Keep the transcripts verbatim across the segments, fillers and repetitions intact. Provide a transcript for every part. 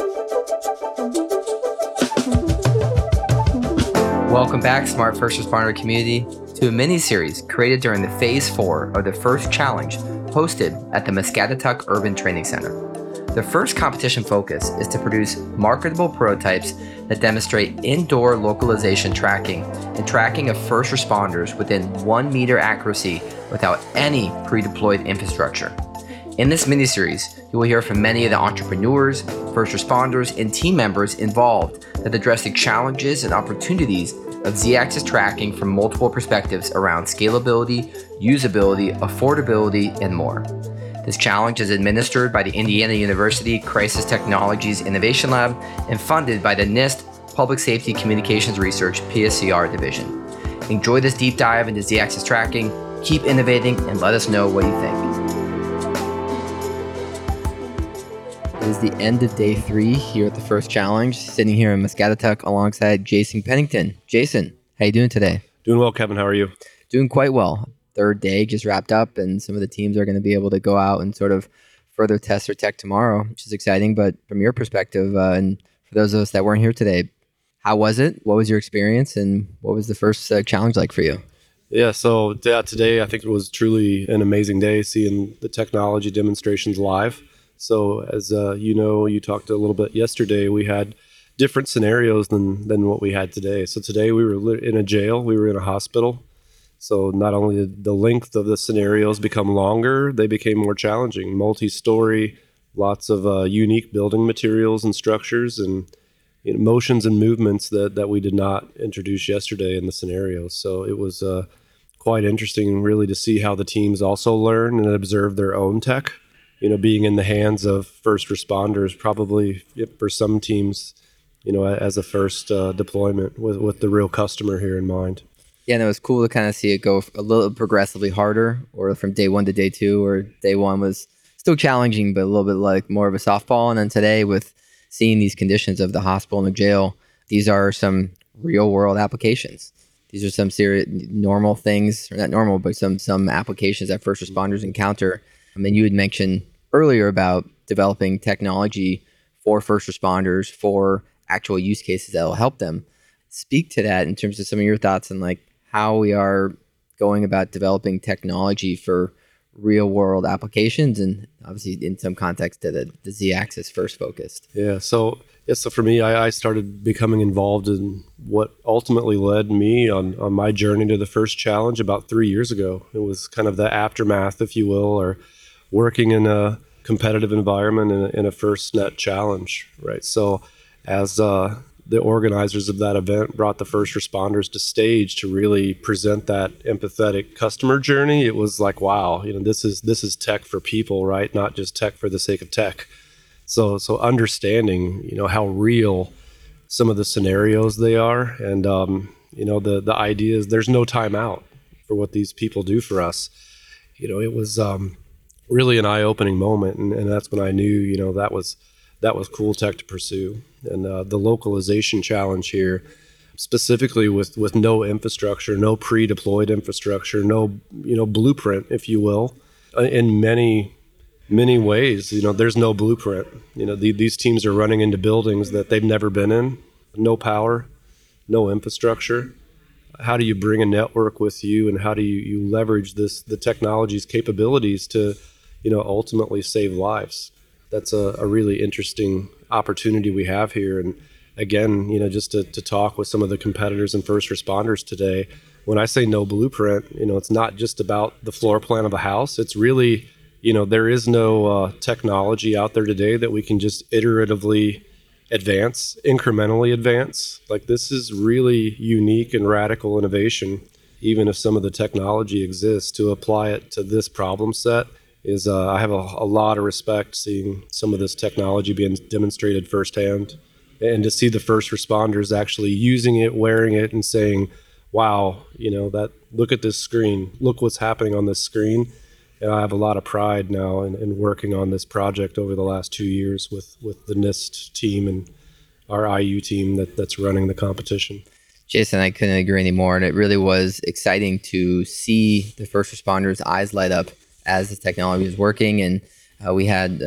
Welcome back, Smart First Responder community, to a mini-series created during the Phase four of the FIRST Challenge hosted at the Muscatatuck Urban Training Center. The first competition focus is to produce marketable prototypes that demonstrate indoor localization tracking and tracking of first responders within one meter accuracy without any pre-deployed infrastructure. In this mini-series, you will hear from many of the entrepreneurs, first responders, and team members involved that address the challenges and opportunities of Z-axis tracking from multiple perspectives around scalability, usability, affordability, and more. This challenge is administered by the Indiana University Crisis Technologies Innovation Lab and funded by the NIST Public Safety Communications Research P S C R division. Enjoy this deep dive into Z-axis tracking, keep innovating, and let us know what you think. It is the end of day three here at the FIRST Challenge, sitting here in Muscatatuck alongside Jason Pennington. Jason, how you doing today? Doing well, Kevin. How are you? Doing quite well. Third day just wrapped up, and some of the teams are going to be able to go out and sort of further test their tech tomorrow, which is exciting. But from your perspective, uh, and for those of us that weren't here today, how was it? What was your experience, and what was the first uh, challenge like for you? Yeah, so yeah, today I think it was truly an amazing day seeing the technology demonstrations live. So as uh, you know, you talked a little bit yesterday, we had different scenarios than than what we had today. So today we were in a jail, we were in a hospital. So not only did the length of the scenarios become longer, they became more challenging, multi-story, lots of uh, unique building materials and structures, and you know, motions and movements that, that we did not introduce yesterday in the scenarios. So it was uh, quite interesting really to see how the teams also learn and observe their own tech. You know, being in the hands of first responders, probably for some teams, you know, as a first uh, deployment with, with the real customer here in mind. Yeah, and it was cool to kind of see it go a little progressively harder, or from day one to day two, or day one was still challenging, but a little bit like more of a softball. And then today with seeing these conditions of the hospital and the jail, these are some real world applications. These are some serious normal things, or not normal, but some some applications that first responders encounter. I mean, you had mentioned earlier about developing technology for first responders for actual use cases that will help them. Speak to that in terms of some of your thoughts on like how we are going about developing technology for real world applications, and obviously in some context to the, the Z-axis first focused. Yeah, so yeah, so for me, I, I started becoming involved in what ultimately led me on, on my journey to the FIRST Challenge about three years ago. It was kind of the aftermath, if you will, or working in a competitive environment in a, in a FirstNet challenge, right? So as uh, the organizers of that event brought the first responders to stage to really present that empathetic customer journey, it was like, wow, you know, this is this is tech for people, right? Not just tech for the sake of tech. So so understanding, you know, how real some of the scenarios they are, and um, you know, the the idea is there's no time out for what these people do for us. You know, it was um, really an eye-opening moment, and, and that's when I knew, you know, that was that was cool tech to pursue. And uh, the localization challenge here, specifically with, with no infrastructure, no pre-deployed infrastructure, no, you know, blueprint, if you will, uh, in many, many ways, you know, there's no blueprint. You know, the, these teams are running into buildings that they've never been in, no power, no infrastructure. How do you bring a network with you, and how do you, you leverage this, the technology's capabilities to, you know, ultimately save lives? That's a, a really interesting opportunity we have here. And again, you know, just to, to talk with some of the competitors and first responders today, when I say no blueprint, you know, it's not just about the floor plan of a house. It's really, you know, there is no uh, technology out there today that we can just iteratively advance, incrementally advance. Like, this is really unique and radical innovation. Even if some of the technology exists, to apply it to this problem set is uh, I have a, a lot of respect seeing some of this technology being demonstrated firsthand, and to see the first responders actually using it, wearing it, and saying, wow, you know, that, look at this screen, look what's happening on this screen. And I have a lot of pride now in, in working on this project over the last two years with, with the NIST team and our I U team that, that's running the competition. Jason, I couldn't agree anymore. And it really was exciting to see the first responders' eyes light up as the technology was working. And uh, we had a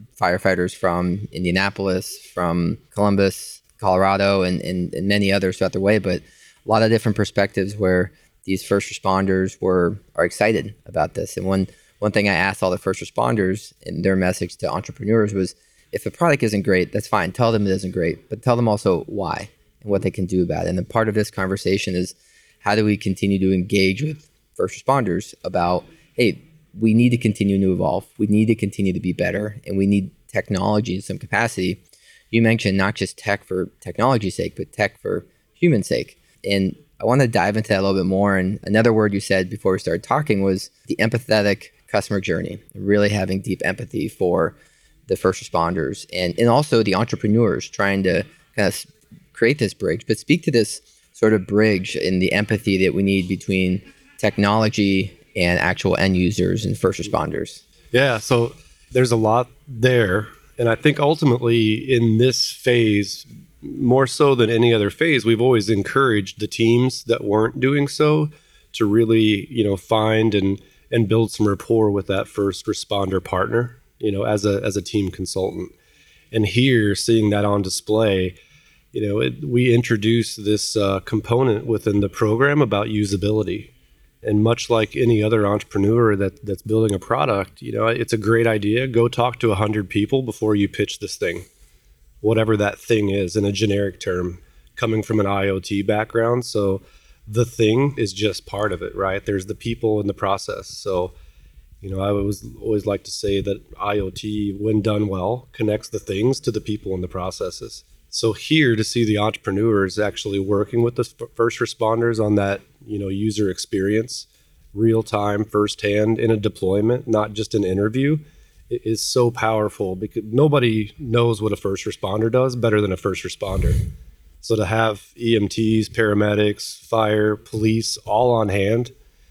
firefighters from Indianapolis, from Columbus, Colorado, and, and, and many others throughout the way, but a lot of different perspectives where these first responders were are excited about this. And one one thing I asked all the first responders in their message to entrepreneurs was, if the product isn't great, that's fine. Tell them it isn't great, but tell them also why and what they can do about it. And then part of this conversation is, how do we continue to engage with first responders about, hey, we need to continue to evolve. We need to continue to be better, and we need technology in some capacity. You mentioned not just tech for technology's sake, but tech for human sake. And I want to dive into that a little bit more. And another word you said before we started talking was the empathetic customer journey, really having deep empathy for the first responders and, and also the entrepreneurs, trying to kind of create this bridge, but speak to this sort of bridge in the empathy that we need between technology and actual end users and first responders. Yeah, so there's a lot there. And I think ultimately in this phase, more so than any other phase, we've always encouraged the teams that weren't doing so to really, you know, find and and build some rapport with that first responder partner, you know, as a as a team consultant. And here, seeing that on display, you know, it, we introduce this uh, component within the program about usability. And much like any other entrepreneur that that's building a product, you know, it's a great idea. Go talk to one hundred people before you pitch this thing, whatever that thing is in a generic term, coming from an IoT background. So the thing is just part of it, right? There's the people in the process. So, you know, I always, always like to say that IoT, when done well, connects the things to the people and the processes. So here, to see the entrepreneurs actually working with the first responders on that, you know, user experience, real time, firsthand in a deployment, not just an interview, it is so powerful because nobody knows what a first responder does better than a first responder. So to have E M Ts, paramedics, fire, police all on hand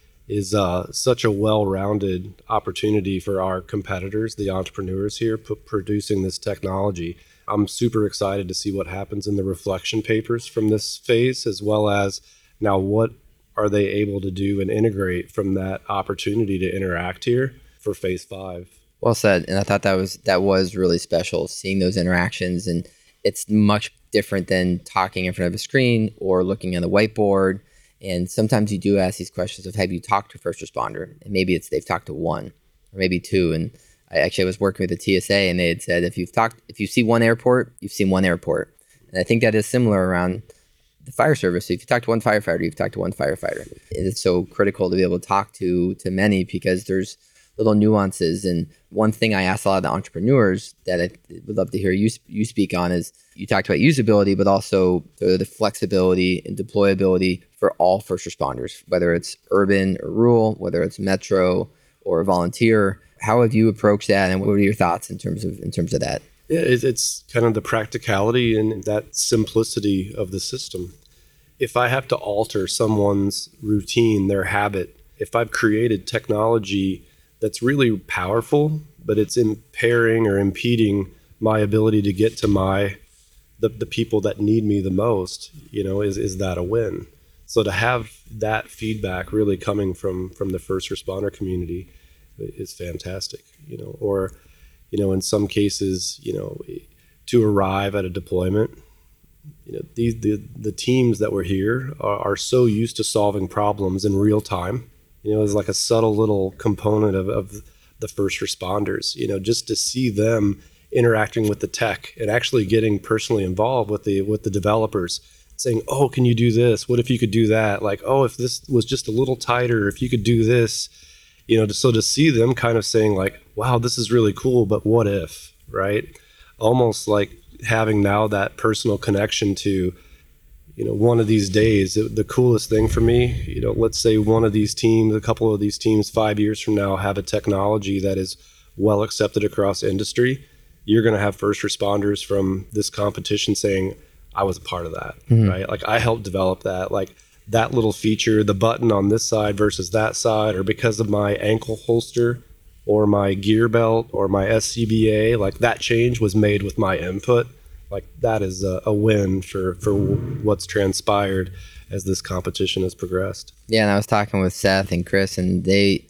is uh, such a well-rounded opportunity for our competitors, the entrepreneurs here, p- producing this technology. I'm super excited to see what happens in the reflection papers from this phase, as well as now what are they able to do and integrate from that opportunity to interact here for phase five. Well said. And I thought that was that was really special, seeing those interactions. And it's much different than talking in front of a screen or looking at a whiteboard. And sometimes you do ask these questions of, have you talked to a first responder? And maybe it's they've talked to one or maybe two. And I actually I was working with the T S A, and they had said, if you've talked, if you see one airport, you've seen one airport. And I think that is similar around the fire service. So if you talk to one firefighter, you've talked to one firefighter. It's so critical to be able to talk to to many, because there's little nuances. And one thing I asked a lot of the entrepreneurs that I would love to hear you you speak on is, you talked about usability, but also the, the flexibility and deployability for all first responders, whether it's urban or rural, whether it's metro or volunteer. How have you approached that, and what are your thoughts in terms of in terms of that? Yeah, it's kind of the practicality and that simplicity of the system. If I have to alter someone's routine, their habit, if I've created technology that's really powerful, but it's impairing or impeding my ability to get to my the, the people that need me the most, you know, is is that a win? So to have that feedback really coming from from the first responder community is fantastic, you know, or, you know, in some cases, you know, to arrive at a deployment, you know, these, the, the teams that were here are, are so used to solving problems in real time. You know, there's like a subtle little component of, of the first responders, you know, just to see them interacting with the tech and actually getting personally involved with the, with the developers, saying, oh, can you do this? What if you could do that? Like, oh, if this was just a little tighter, if you could do this. You know, so to see them kind of saying like, wow, this is really cool, but what if, right? Almost like having now that personal connection to, you know, one of these days, the coolest thing for me, you know, let's say one of these teams, a couple of these teams five years from now have a technology that is well accepted across industry. You're going to have first responders from this competition saying, I was a part of that, mm-hmm. right? Like I helped develop that. Like, that little feature, the button on this side versus that side, or because of my ankle holster or my gear belt or my S C B A, like that change was made with my input. Like that is a, a win for, for what's transpired as this competition has progressed. Yeah, and I was talking with Seth and Chris, and they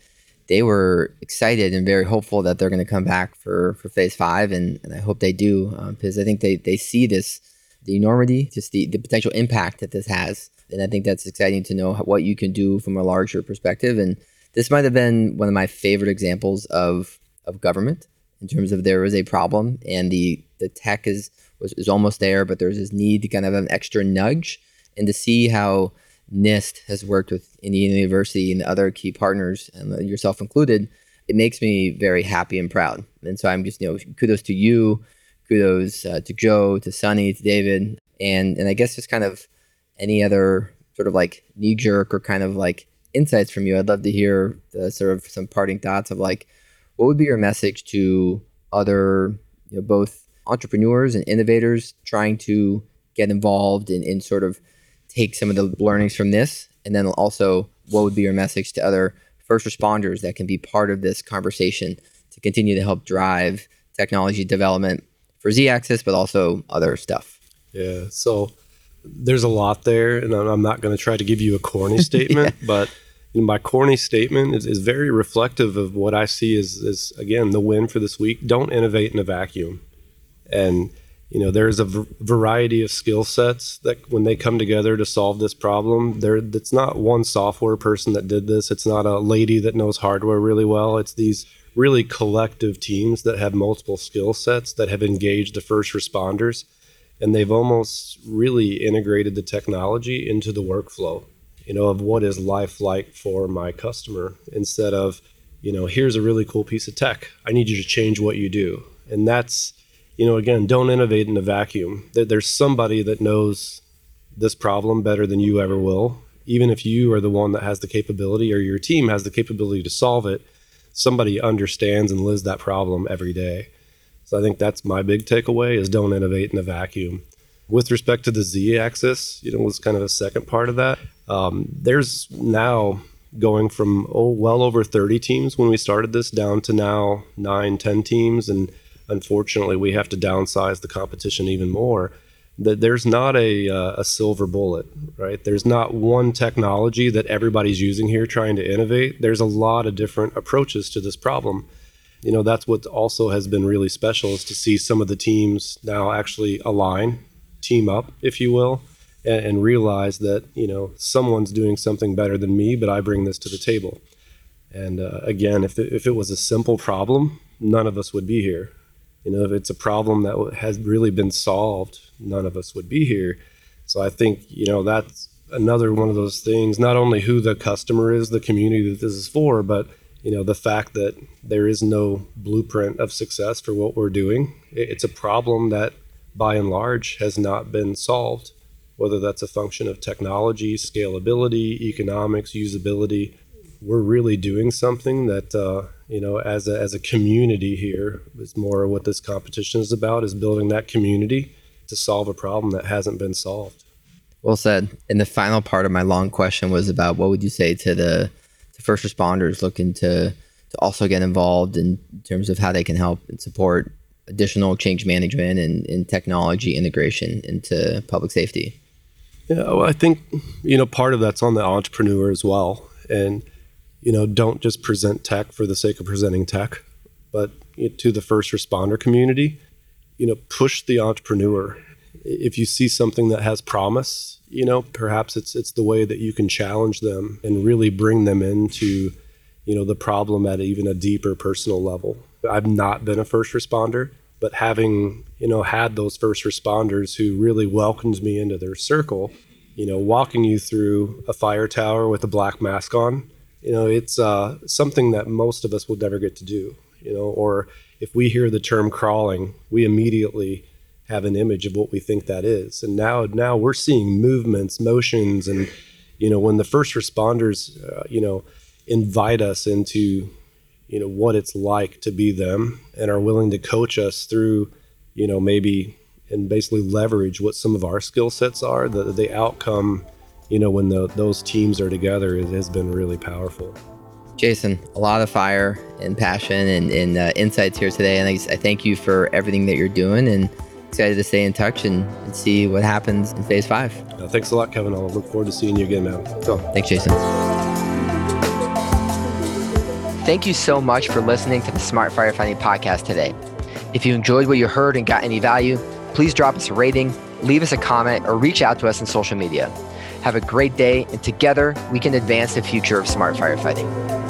they were excited and very hopeful that they're going to come back for, for phase five. And, and I hope they do, um, because I think they, they see this, the enormity, just the, the potential impact that this has. And I think that's exciting to know what you can do from a larger perspective. And this might have been one of my favorite examples of, of government in terms of there was a problem and the, the tech is, was, is almost there, but there's this need to kind of have an extra nudge, and to see how NIST has worked with Indiana University and other key partners, and yourself included, it makes me very happy and proud. And so I'm just, you know, kudos to you, kudos uh, to Joe, to Sunny, to David, and and I guess just kind of any other sort of like knee jerk or kind of like insights from you. I'd love to hear the sort of some parting thoughts of like, what would be your message to other, you know, both entrepreneurs and innovators trying to get involved in, in sort of take some of the learnings from this? And then also, what would be your message to other first responders that can be part of this conversation to continue to help drive technology development for Z-Axis, but also other stuff? Yeah, so there's a lot there, and I'm not going to try to give you a corny statement, yeah. but you know, my corny statement is, is very reflective of what I see as, as, again, the win for this week. Don't innovate in a vacuum. And you know, there's a v- variety of skill sets that when they come together to solve this problem, there it's not one software person that did this. It's not a lady that knows hardware really well. It's these really collective teams that have multiple skill sets that have engaged the first responders, and they've almost really integrated the technology into the workflow, you know, of what is life like for my customer, instead of, you know, here's a really cool piece of tech. I need you to change what you do. And that's, you know, again, don't innovate in a vacuum. There's somebody that knows this problem better than you ever will. Even if you are the one that has the capability, or your team has the capability to solve it, somebody understands and lives that problem every day. So I think that's my big takeaway, is don't innovate in a vacuum. With respect to the Z-Axis, you know, was kind of a second part of that. Um, there's now going from, oh, well over thirty teams when we started this down to now nine, ten teams. And unfortunately, we have to downsize the competition even more. That there's not a uh, a silver bullet, right? There's not one technology that everybody's using here trying to innovate. There's a lot of different approaches to this problem. You know, that's what also has been really special, is to see some of the teams now actually align, team up, if you will, and, and realize that, you know, someone's doing something better than me, but I bring this to the table. And uh, again, if it, if it was a simple problem, none of us would be here. You know, if it's a problem that has really been solved, none of us would be here. So I think, you know, that's another one of those things, not only who the customer is, the community that this is for, but, you know, the fact that there is no blueprint of success for what we're doing. It's a problem that, by and large, has not been solved, whether that's a function of technology, scalability, economics, usability. We're really doing something that, uh, you know, as a, as a community here, is more what this competition is about, is building that community to solve a problem that hasn't been solved. Well said. And the final part of my long question was about, what would you say to the to first responders looking to, to also get involved in terms of how they can help and support additional change management and, and technology integration into public safety? Yeah, well, I think, you know, part of that's on the entrepreneur as well. And, you know, don't just present tech for the sake of presenting tech, but to the first responder community, you know, push the entrepreneur. If you see something that has promise, you know, perhaps it's it's the way that you can challenge them and really bring them into, you know, the problem at even a deeper personal level. I've not been a first responder, but having, you know, had those first responders who really welcomed me into their circle, you know, walking you through a fire tower with a black mask on, you know, it's uh, something that most of us would never get to do, you know, or if we hear the term crawling, we immediately have an image of what we think that is. And now, now we're seeing movements, motions, and, you know, when the first responders, uh, you know, invite us into, you know, what it's like to be them and are willing to coach us through, you know, maybe, and basically leverage what some of our skill sets are, the, the outcome, you know, when the, those teams are together, it has been really powerful. Jason, a lot of fire and passion and, and uh, insights here today. And I, I thank you for everything that you're doing, and excited to stay in touch and, and see what happens in phase five. Uh, thanks a lot, Kevin. I'll look forward to seeing you again, man. Cool. Thanks, Jason. Thank you so much for listening to the Smart Firefighting Podcast today. If you enjoyed what you heard and got any value, please drop us a rating, leave us a comment, or reach out to us on social media. Have a great day, and together we can advance the future of smart firefighting.